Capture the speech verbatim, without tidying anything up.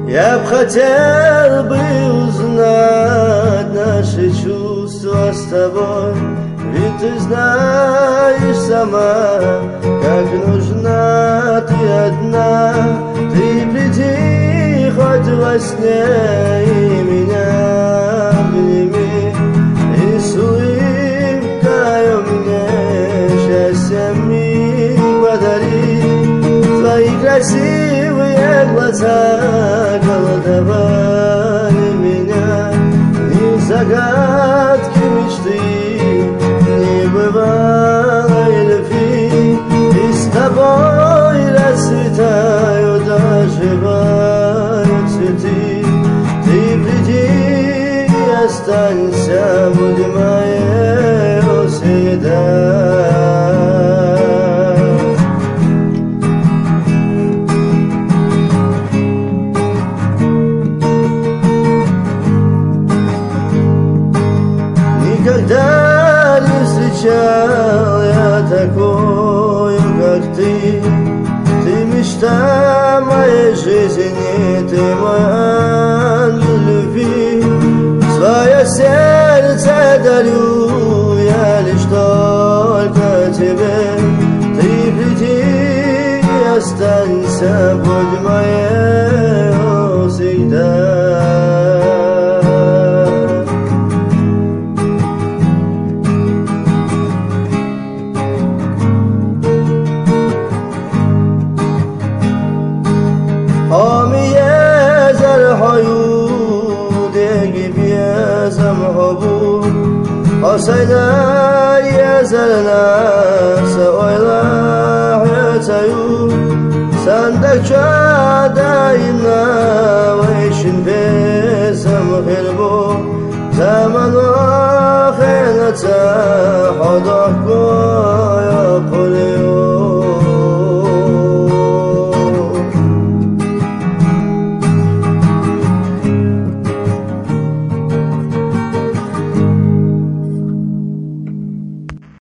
Я б хотел бы узнать наши чувства с тобой, ведь ты знаешь сама, как нужна ты одна. Ты приди хоть во сне и меня обними, и с улыбкою мне счастье миг подари. Твои красивые глаза голодовали меня, ни загадки мечты, не бывалой любви. И с тобой расцветают, оживают цветы. Ты приди и останься, будь моей всегда. Никогда не встречал я такую, как ты. Ты мечта моей жизни, ты мой ангел любви. Свое сердце дарю я лишь только тебе. Ты приди и останься, будь моей всегда. Olsaydı yazarına oylar yatayu Sendeki adayına ve işin bezem hilbu Zaman o khenata hadak bu